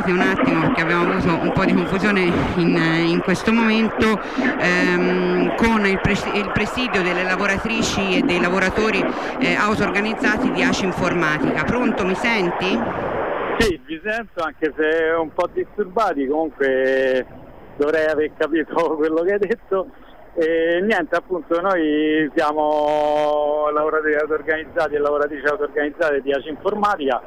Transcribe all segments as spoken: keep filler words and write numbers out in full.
scusate un attimo perché abbiamo avuto un po' di confusione in, in questo momento, ehm, con il, pres il presidio delle lavoratrici e dei lavoratori eh, auto-organizzati di A C I Informatica. Pronto, mi senti? Sì, vi sento, anche se un po' disturbati, comunque dovrei aver capito quello che hai detto. E niente, appunto, noi siamo lavoratori auto-organizzati e lavoratrici auto-organizzate di A C I Informatica,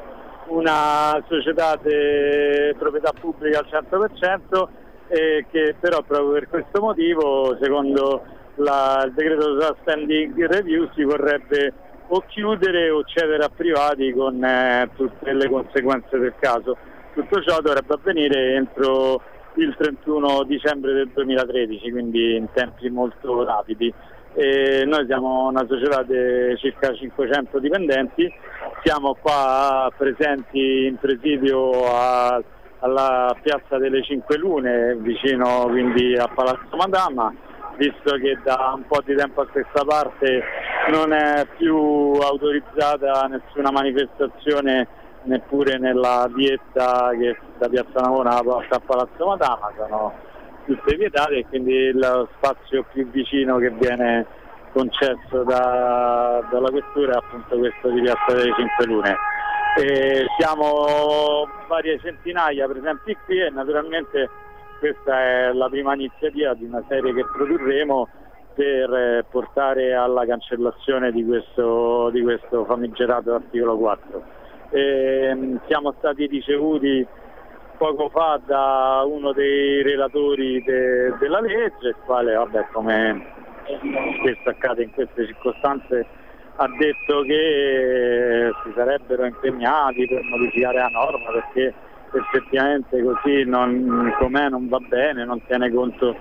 una società di proprietà pubblica al cento per cento, e che però proprio per questo motivo, secondo la, il decreto sulla standing review, si vorrebbe o chiudere o cedere a privati con eh, tutte le conseguenze del caso. Tutto ciò dovrebbe avvenire entro il trentuno dicembre del duemilatredici, quindi in tempi molto rapidi. E noi siamo una società di circa cinquecento dipendenti, siamo qua presenti in presidio a, alla piazza delle Cinque Lune, vicino quindi a Palazzo Madama, visto che da un po' di tempo a questa parte non è più autorizzata nessuna manifestazione neppure nella vietta che da Piazza Navona porta a Palazzo Madama, sono tutte vietate, e quindi lo spazio più vicino che viene concesso da, dalla questura è appunto questo di Piazza delle Cinque Lune. E siamo varie centinaia presenti qui e naturalmente questa è la prima iniziativa di una serie che produrremo per portare alla cancellazione di questo, di questo famigerato articolo quattro. E siamo stati ricevuti poco fa da uno dei relatori de, della legge, il quale, vabbè, come spesso accade in queste circostanze, ha detto che si sarebbero impegnati per modificare la norma perché effettivamente così non, com'è non va bene, non tiene conto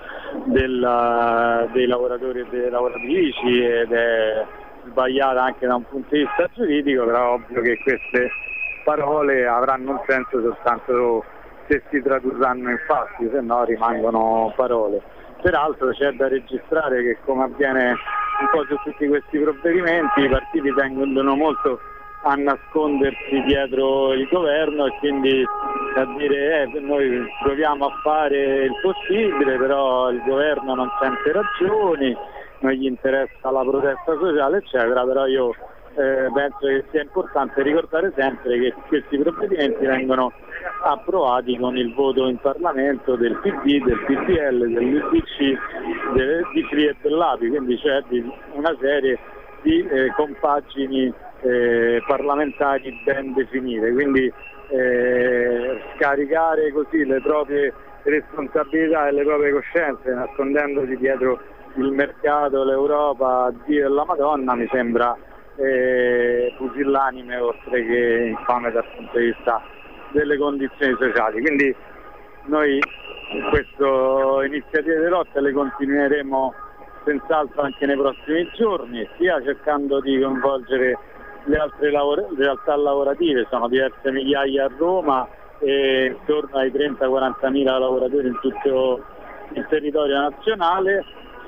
del, dei lavoratori e delle lavoratrici ed è sbagliata anche da un punto di vista giuridico, però è ovvio che queste parole avranno un senso soltanto se si tradurranno in fatti, se no rimangono parole. Peraltro c'è da registrare che, come avviene un po' su tutti questi provvedimenti, i partiti tendono molto a nascondersi dietro il governo e quindi a dire eh, noi proviamo a fare il possibile, però il governo non sente ragioni, non gli interessa la protesta sociale, eccetera. Però io eh, penso che sia importante ricordare sempre che questi provvedimenti vengono approvati con il voto in Parlamento del P D, del P D L, dell'U D C, del, di F I e dell'A P I, quindi c'è di una serie di eh, compagini eh, parlamentari ben definite, quindi eh, scaricare così le proprie responsabilità e le proprie coscienze nascondendosi dietro il mercato, l'Europa, Dio e la Madonna mi sembra eh, pusillanime oltre che infame dal punto di vista delle condizioni sociali. Quindi noi queste iniziative di lotta le continueremo senz'altro anche nei prossimi giorni, sia cercando di coinvolgere le altre lavora realtà lavorative, sono diverse migliaia a Roma e intorno ai trenta quaranta mila lavoratori in tutto il territorio nazionale,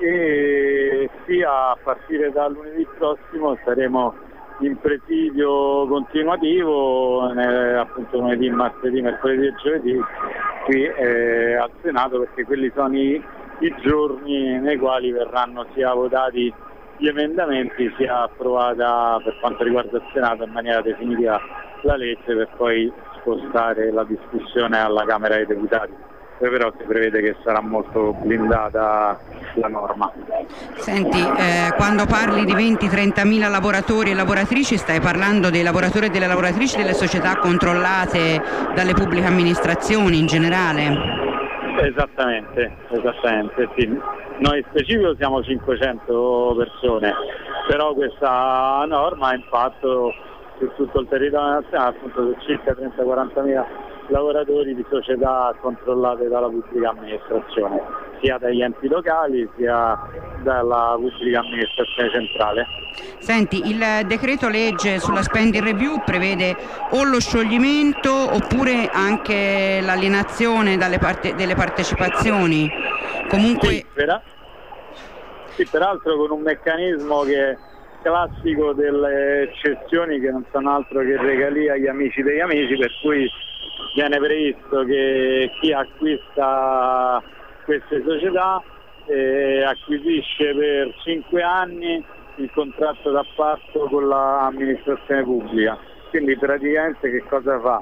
e sia a partire da lunedì prossimo saremo in presidio continuativo eh, appunto lunedì, martedì, mercoledì e giovedì qui eh, al Senato, perché quelli sono i, i giorni nei quali verranno sia votati gli emendamenti sia approvata per quanto riguarda il Senato in maniera definitiva la legge, per poi spostare la discussione alla Camera dei Deputati. Poi però si prevede che sarà molto blindata la norma. Senti, eh, quando parli di venti trenta mila lavoratori e lavoratrici stai parlando dei lavoratori e delle lavoratrici delle società controllate dalle pubbliche amministrazioni in generale? Esattamente, esattamente, sì. Noi in specifico siamo cinquecento persone, però questa norma ha impatto su tutto il territorio nazionale, appunto su circa trenta quaranta mila lavoratori di società controllate dalla pubblica amministrazione, sia dagli enti locali sia dalla pubblica amministrazione centrale. Senti, il decreto legge sulla spending review prevede o lo scioglimento oppure anche l'alienazione dalle parte delle partecipazioni. Comunque sì, per, sì, peraltro con un meccanismo che è classico delle cessioni, che non sono altro che regali agli amici degli amici, per cui viene previsto che chi acquista queste società eh, acquisisce per cinque anni il contratto d'appalto con l'amministrazione pubblica. Quindi praticamente che cosa fa?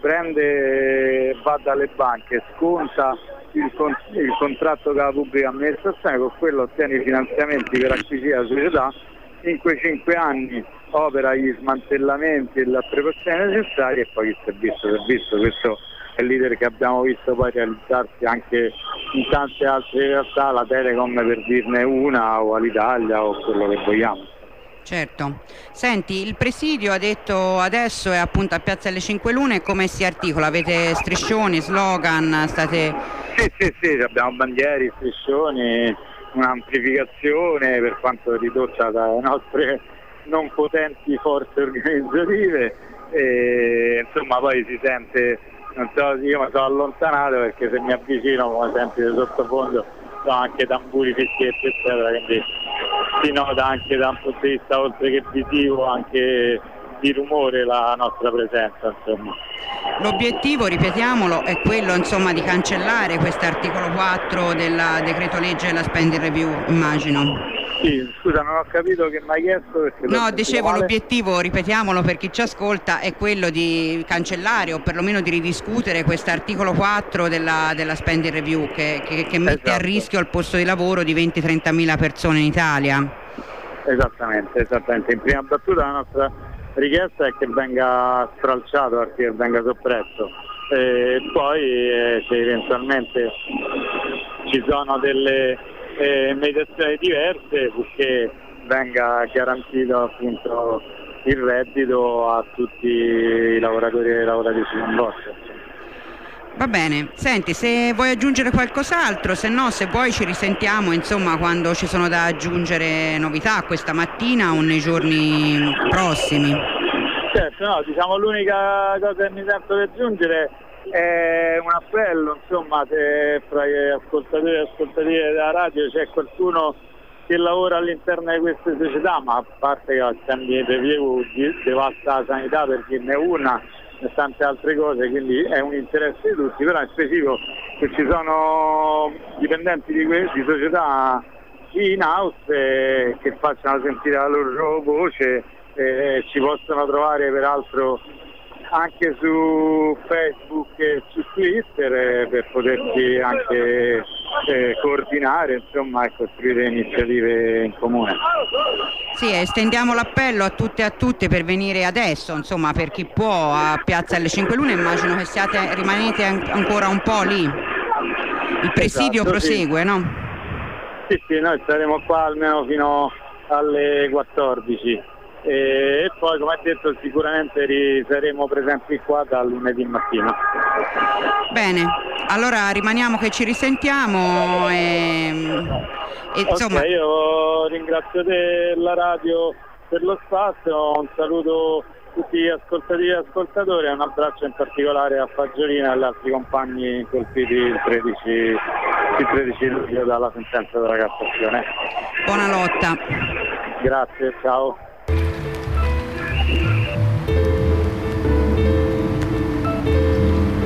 Prende, va dalle banche, sconta il, con, il contratto con la pubblica amministrazione, con quello ottiene i finanziamenti per acquisire la società, in quei cinque anni opera gli smantellamenti e le preoccupazioni necessarie e poi chi si è visto si è visto. Questo è l'iter che abbiamo visto poi realizzarsi anche in tante altre realtà, la Telecom per dirne una, o all'Italia o quello che vogliamo. Certo. Senti, il presidio ha detto adesso è appunto a Piazza delle Cinque Lune, come si articola? Avete striscioni, slogan, state... Sì, sì, sì, abbiamo bandiere, striscioni, un'amplificazione per quanto ridotta dalle nostre non potenti forze organizzative e insomma poi si sente, non so, io mi sono allontanato perché se mi avvicino come senti di sottofondo sono anche tamburi, fischietti eccetera, quindi si nota anche da un punto di vista oltre che visivo anche di rumore la nostra presenza, insomma. L'obiettivo, ripetiamolo, è quello insomma di cancellare questo articolo quattro del decreto legge della spending review, immagino. Sì, scusa, non ho capito che mi hai chiesto. Perché no, dicevo l'obiettivo, ripetiamolo per chi ci ascolta, è quello di cancellare o perlomeno di ridiscutere questo articolo quattro della, della spending review che, che, che mette esatto. a rischio il posto di lavoro di venti trenta mila persone in Italia. Esattamente, esattamente. In prima battuta la nostra richiesta è che venga stralciato, che venga soppresso e poi eh, se eventualmente ci sono delle eh, mediazioni diverse, purché venga garantito appunto il reddito a tutti i lavoratori e le lavoratrici coinvolte. Va bene, senti, se vuoi aggiungere qualcos'altro, se no, se vuoi ci risentiamo insomma quando ci sono da aggiungere novità questa mattina o nei giorni prossimi. Certo, no, diciamo l'unica cosa che mi sento di aggiungere è un appello, insomma, se fra gli ascoltatori e ascoltatrici della radio c'è qualcuno che lavora all'interno di queste società, ma a parte che la spending review devasta la sanità per dirne una e tante altre cose, quindi è un interesse di tutti, però in specifico che ci sono dipendenti di queste società in house eh, che facciano sentire la loro voce, eh, ci possono trovare peraltro anche su Facebook e su Twitter eh, per poterci anche eh, coordinare insomma e costruire iniziative in comune. Sì, estendiamo l'appello a tutte e a tutte per venire adesso, insomma, per chi può a Piazza delle Cinque Lune. Immagino che siate, rimanete an- ancora un po' lì. Il presidio esatto, prosegue, sì. no? Sì, sì, noi saremo qua almeno fino alle quattordici. E poi, come ha detto, sicuramente ri- saremo presenti qua dal lunedì mattina. Bene, allora rimaniamo che ci risentiamo e, e insomma... Okay, io ringrazio te, la radio, per lo spazio, un saluto a tutti gli ascoltatori e ascoltatori e un abbraccio in particolare a Fagiolina e agli altri compagni colpiti il tredici, il tredici luglio dalla sentenza della Cassazione. Buona lotta. Grazie, ciao.